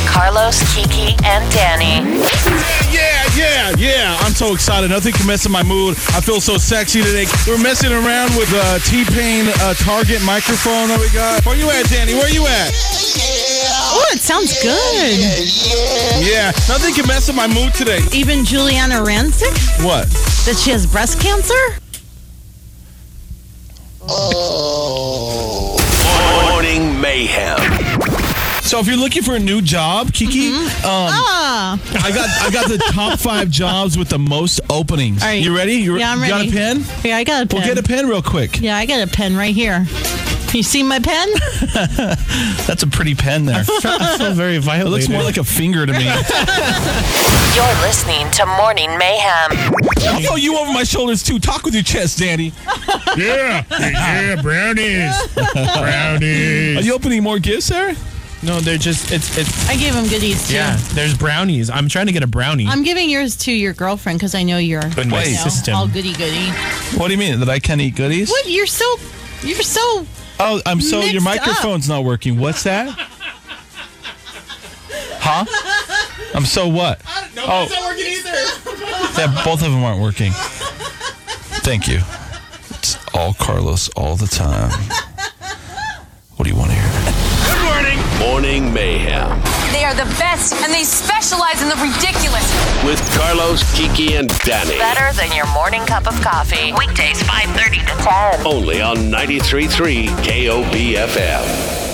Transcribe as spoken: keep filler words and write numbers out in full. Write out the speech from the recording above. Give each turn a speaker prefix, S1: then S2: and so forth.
S1: Carlos, Kiki, and Danny.
S2: Yeah, yeah, yeah. I'm so excited. Nothing can mess with my mood. I feel so sexy today. We're messing around with a uh, T-Pain uh, Target microphone that we got. Where you at, Danny? Where you at?
S3: Oh, it sounds good.
S2: Yeah, nothing can mess with my mood today.
S3: Even Juliana Rancic?
S2: What?
S3: That she has breast cancer?
S4: Oh. Morning Mayhem.
S2: So if you're looking for a new job, Kiki,
S3: Mm-hmm.
S2: um,
S3: Ah.
S2: I got I got the top five jobs with the most openings.
S3: All right.
S2: You ready? You
S3: Yeah, I'm
S2: got
S3: ready.
S2: a pen?
S3: Yeah, I got a pen.
S2: Well, get a pen real quick.
S3: Yeah, I got a pen right here. You see my pen?
S2: That's a pretty pen there.
S5: I feel very
S2: It
S5: violated.
S2: looks more like a finger to me.
S1: You're listening to Morning Mayhem.
S2: I'll throw you over my shoulders too. Talk with your chest, Danny.
S5: Yeah, yeah, brownies, brownies.
S2: Are you opening more gifts, Sarah?
S5: No, they're just it's it's.
S3: I gave him goodies too.
S5: Yeah, there's brownies. I'm trying to get a brownie.
S3: I'm giving yours to your girlfriend because I know you're
S5: Good
S3: you
S5: my
S3: know,
S5: system.
S3: all goody goody.
S2: What do you mean? That I can't eat goodies?
S3: What? You're so, you're so.
S2: Oh, I'm so your
S3: Mixed
S2: microphone's not working. What's that? Huh? I'm so what?
S5: no,
S2: oh,
S5: it's not working either.
S2: yeah, both of them aren't working. Thank you. It's all Carlos all the time. What do you want to hear?
S4: Good morning. Morning Mayhem.
S6: They are the best, and they specialize in the ridiculous.
S4: With Carlos, Kiki, and Danny.
S1: Better than your morning cup of coffee. Weekdays five thirty to ten.
S4: Only on ninety-three point three K O B F M.